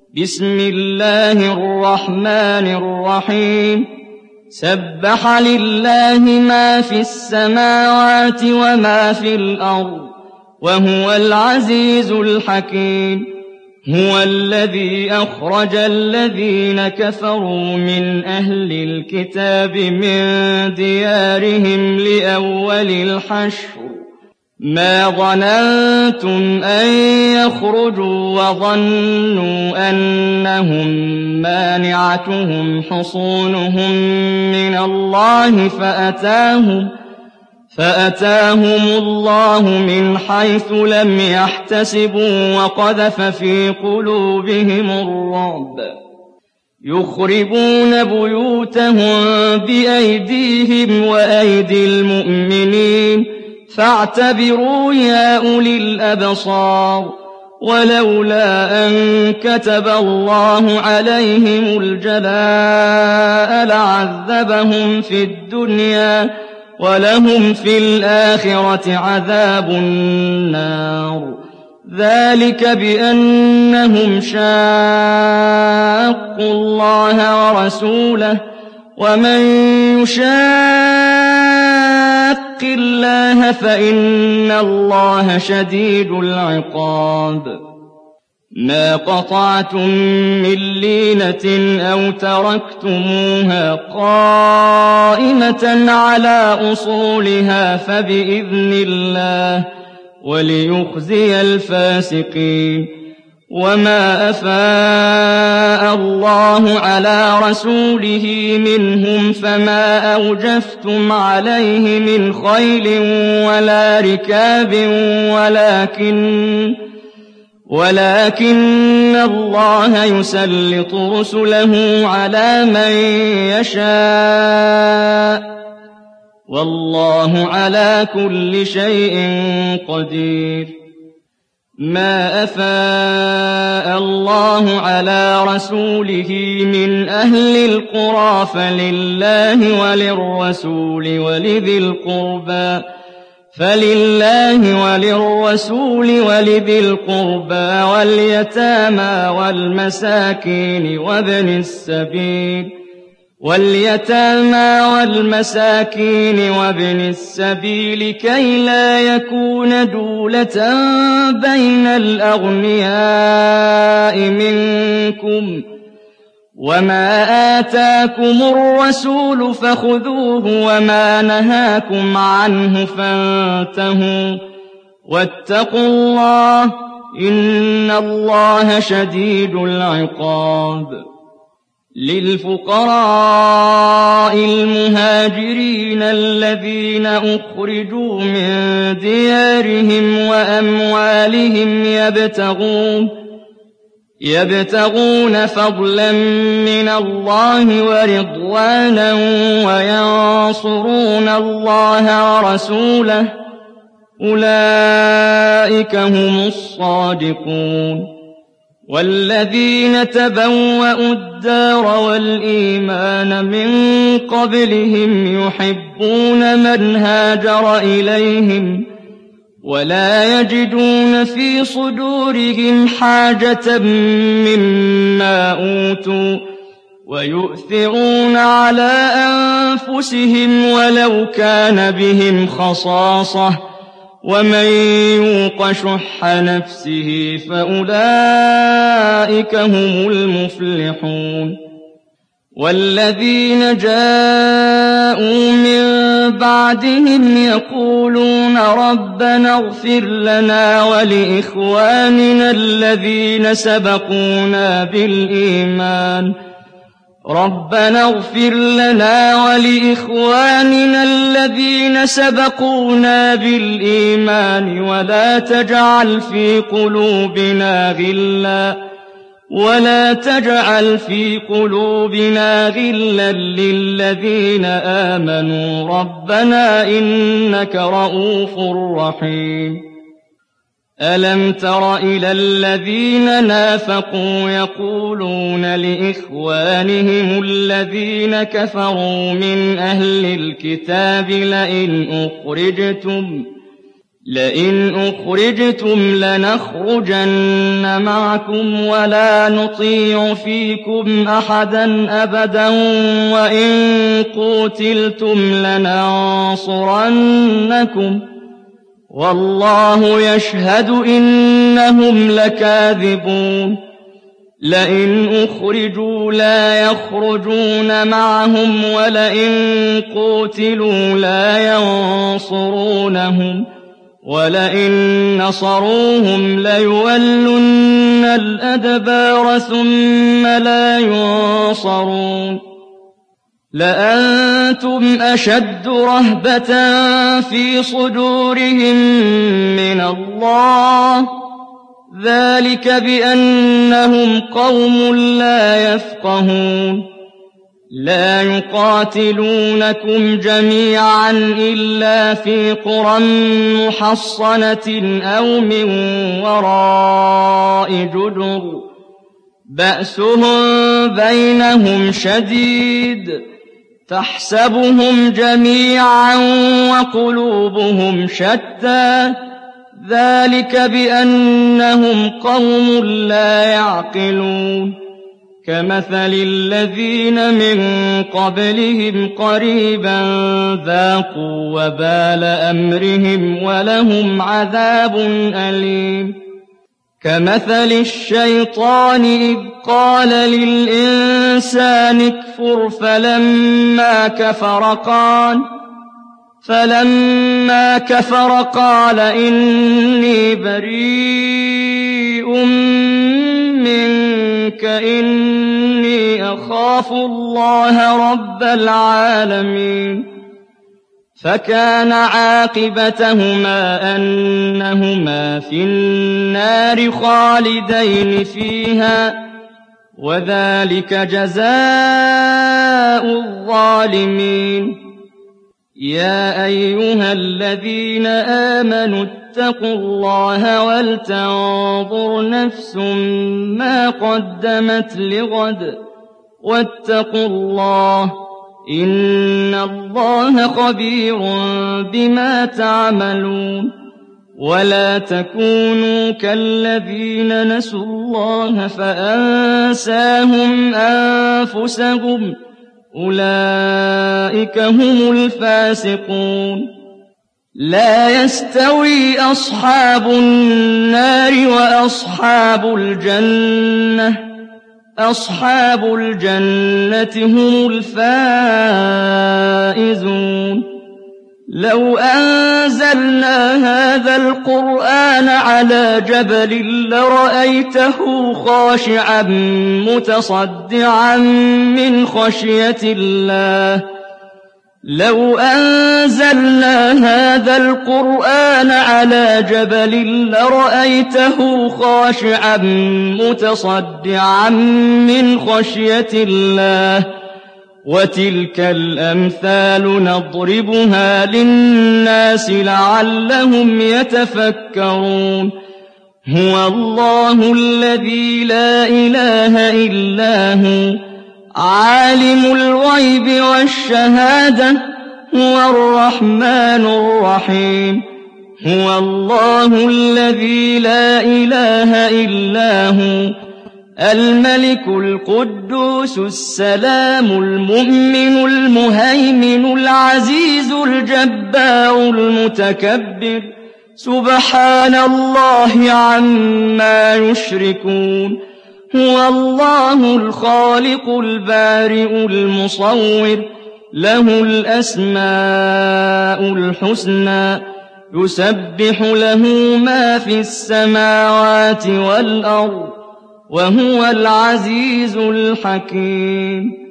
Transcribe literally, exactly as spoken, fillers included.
بسم الله الرحمن الرحيم سبح لله ما في السماوات وما في الأرض وهو العزيز الحكيم هو الذي أخرج الذين كفروا من أهل الكتاب من ديارهم لأول الحشر ما ظننتم أن يخرجوا وظنوا أنهم مانعتهم حصونهم من الله فأتاهم فأتاهم الله من حيث لم يحتسبوا وقذف في قلوبهم الرعب يخربون بيوتهم بأيديهم وأيدي المؤمنين فاعتبروا يا أولي الأبصار ولولا أن كتب الله عليهم الجلاء لعذبهم في الدنيا ولهم في الآخرة عذاب النار ذلك بأنهم شاقوا الله ورسوله ومن يشاق الله فإن الله شديد العقاب ما قطعتم من لينة أو تركتموها قائمة على أصولها فبإذن الله وليخزي الفاسقين وما أفاء الله على رسوله منهم فما أوجفتم عليه من خيل ولا ركاب ولكن ولكن الله يسلط رسله على من يشاء والله على كل شيء قدير ما أفاء الله على رسوله من أهل القرى فلله وللرسول ولذي القربى فلله وللرسول ولذي القربى واليتامى والمساكين وابن السبيل واليتامى والمساكين وابن السبيل كي لا يكون دولة بين الأغنياء منكم وما آتاكم الرسول فخذوه وما نهاكم عنه فانتهوا واتقوا الله إن الله شديد العقاب للفقراء المهاجرين الذين أخرجوا من ديارهم وأموالهم يبتغون يبتغون فضلا من الله ورضوانا وينصرون الله ورسوله أولئك هم الصادقون والذين تبوأوا الدار والإيمان من قبلهم يحبون من هاجر إليهم ولا يجدون في صدورهم حاجة مما أوتوا ويؤثرون على أنفسهم ولو كان بهم خصاصة ومن يوق شح نفسه فأولئك هم المفلحون والذين جاءوا من بعدهم يقولون ربنا اغفر لنا ولإخواننا الذين سبقونا بالإيمان ربنا اغفر لنا ولإخواننا الذين سبقونا بالإيمان ولا تجعل في قلوبنا غلا ولا تجعل في قلوبنا غلا للذين آمنوا ربنا إنك رؤوف رحيم ألم تر إلى الذين نافقوا يقولون لإخوانهم الذين كفروا من أهل الكتاب لئن أخرجتم لئن أخرجتم لنخرجن معكم ولا نطيع فيكم أحدا أبدا وإن قوتلتم لننصرنكم والله يشهد إنهم لكاذبون لئن أخرجوا لا يخرجون معهم ولئن قوتلوا لا ينصرونهم ولئن نصروهم ليولن الأدبار ثم لا ينصرون لأنتم أشد رهبة في صدورهم من الله ذلك بأنهم قوم لا يفقهون لا يقاتلونكم جميعا إلا في قرى محصنة أو من وراء جدر بأسهم بينهم شديد تحسبهم جميعا وقلوبهم شتى ذلك بأنهم قوم لا يعقلون كمثل الذين من قبلهم قريبا ذاقوا وبال أمرهم ولهم عذاب أليم كمثل الشيطان إذ قال للإنسان اكفر فلما كفر قال فلما كفر قال إني بريء منك إني أخاف الله رب العالمين فكان عاقبتهما أنهما في النار خالدين فيها وذلك جزاء الظالمين يا أيها الذين آمنوا اتقوا الله ولتنظر نفس ما قدمت لغد واتقوا الله إن الله خبير بما تعملون ولا تكونوا كالذين نسوا الله فأنساهم أنفسهم أولئك هم الفاسقون لا يستوي أصحاب النار وأصحاب الجنة أصحاب الجنة هم الفائزون لو أنزلنا هذا القرآن على جبل لرأيته خاشعا متصدعا من خشية الله لو أنزلنا هذا القرآن على جبل لرأيته خاشعا متصدعا من خشية الله وتلك الأمثال نضربها للناس لعلهم يتفكرون هو الله الذي لا إله إلا هو عالم الغيب والشهادة هو الرحمن الرحيم هو الله الذي لا إله إلا هو الملك القدوس السلام المؤمن المهيمن العزيز الجبار المتكبر سبحان الله عما يشركون هو الله الخالق البارئ المصور له الأسماء الحسنى يسبح له ما في السماوات والأرض وهو العزيز الحكيم